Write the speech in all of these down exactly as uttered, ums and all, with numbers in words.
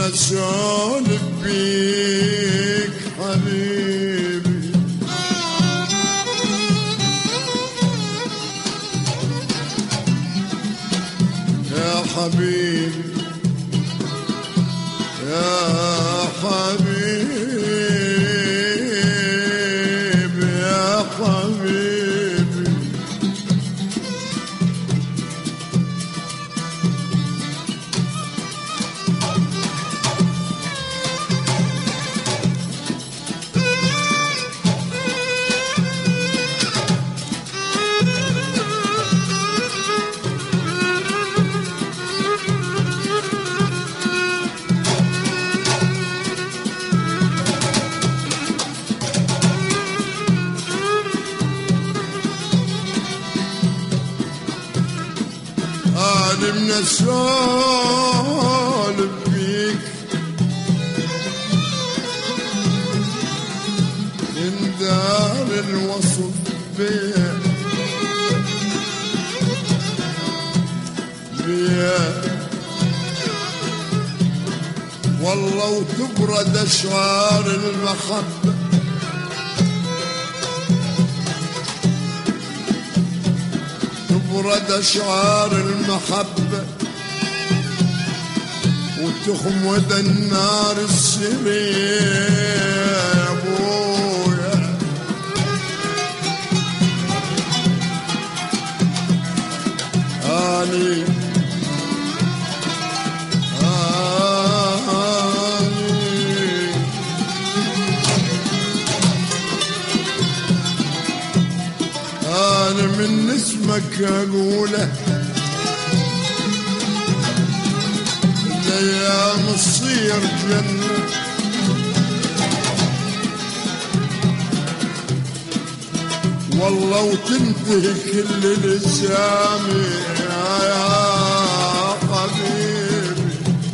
اسولف بيك حبيبي يا حبيبي يا حبيبي يا حبيبي أنا من أسولف بيك من دار الوصف بيك بيك والله وتبرد أشعار المحبة تبرد أشعار المحبة وتخمد النار السرية يا أبويا آني آني أنا من اسمك أقوله الأيام تصير جنة والله وتنتهي كل الأسامي يا حبيبي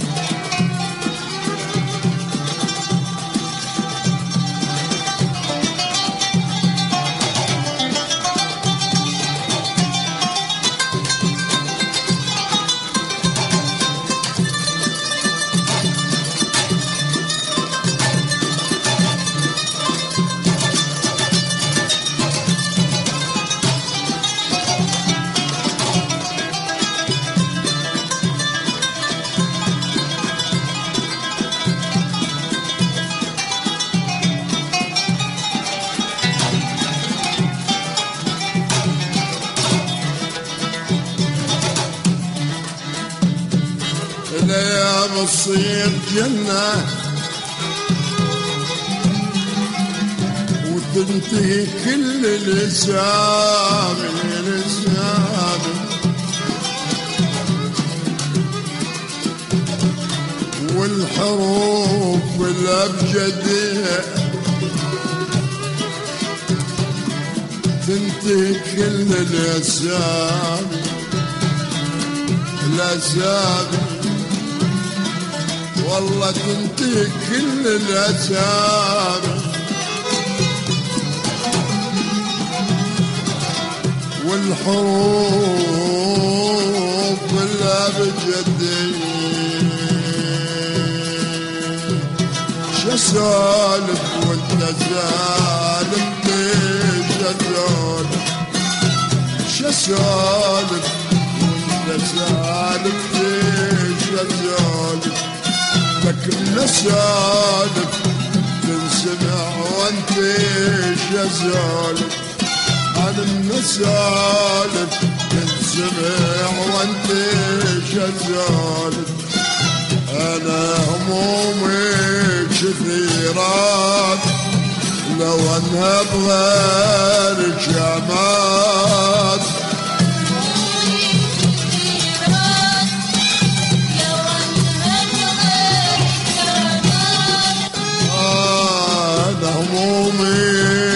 الأيام تصير جنة وتنتهي كل الأسامي الأسامي والحروف الأبجدية تنتهي كل الأسامي الأسامي والله تنتهي كل الأسامي والحروف الأبجدية شسالف وانت سالف ليش أسالف شسالف وانت سالف ليش أسالف لك النسالف تنسمع وانت شسالف عن النسالف تنسمع وانت شسالف انا همومي كثيرات لو انها بغيرك يا مات همومي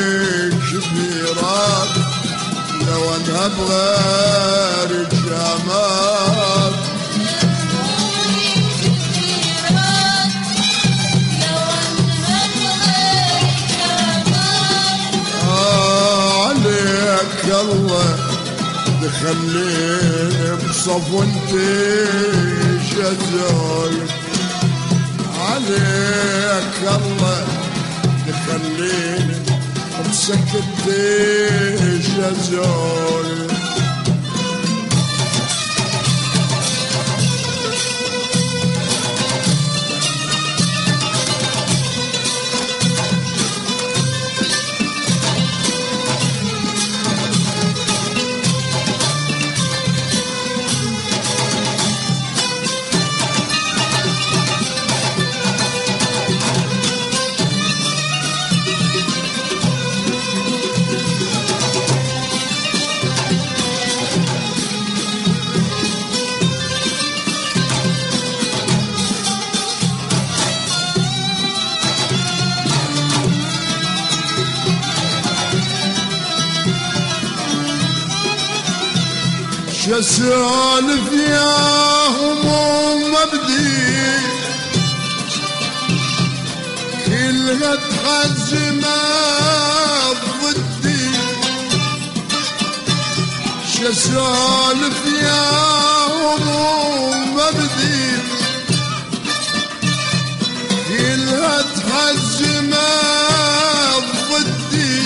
كبيرات لو انها بغير الجمال آه عليك الله تخليني بصف وانتي شجاي عليك الله تخليني مسكت جزول شسولف يا هموم مبدي كلها تحزم ضدي شسولف يا هموم مبدي كلها تحزم ضدي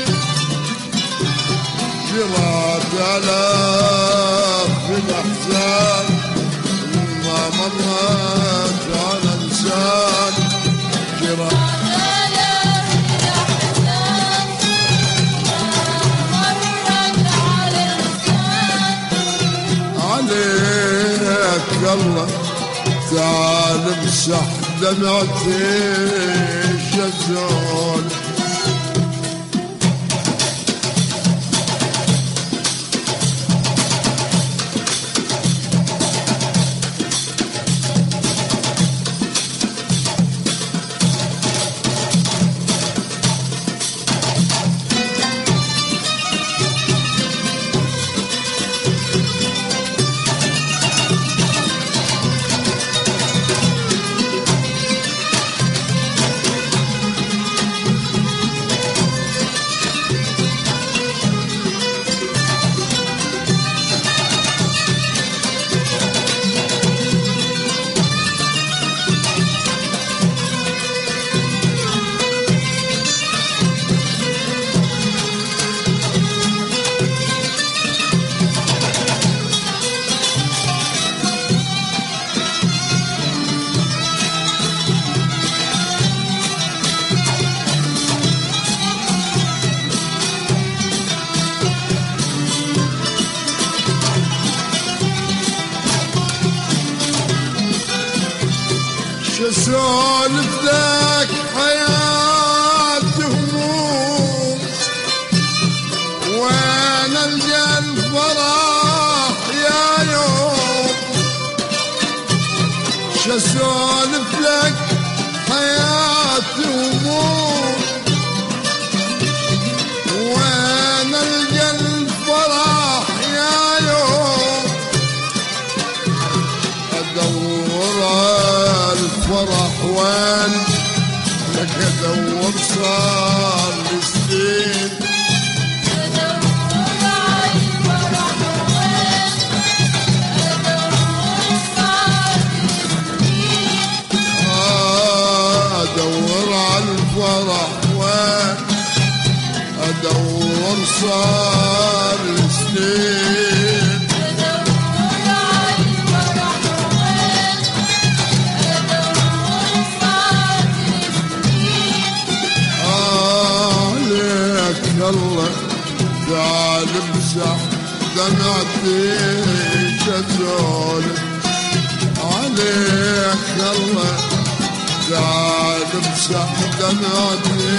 جرات على الأحزان ما مرت على إنسان جرات على الأحزان ما مرت على إنسان عليك الله تعال امسح دمعتي الشزول شسولف ذاك حياتي هموم وين القى الفرح يا يوم شسولف لك حياتي هموم وين القى الفرح يا يوم ادور الفرح وين لك ادور صار لسنين ادور على الفرح وين ادور صار لسنين ادور على الفرح وين ادور صار لسنين الله تعال امسح دمعتي شزول عليك الله تعال امسح دمعتي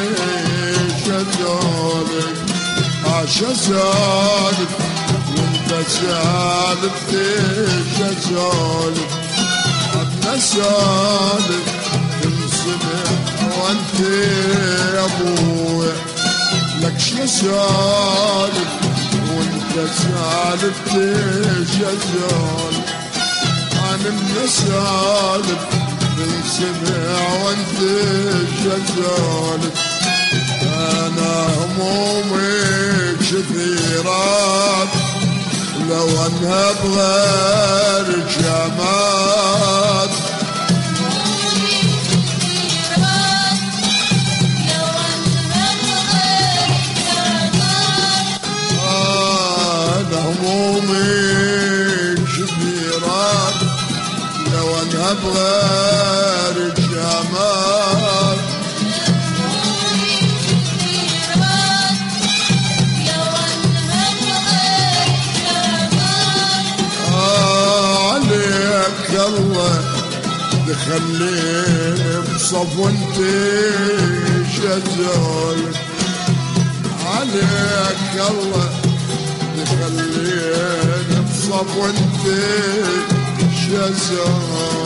شزول عشا سالف وانت سالفتي شزول عدنا سالف تنسمع وانت يا ابويا لك شو سالف وانت سالف تشجال انا من سالف تنسمع وانت شجال انا همومي كثيرات لو انها بغير جمال بغير جمال آه عليك الله تخليني بصف وانت شجال عليك الله تخليني بصف وانت شجال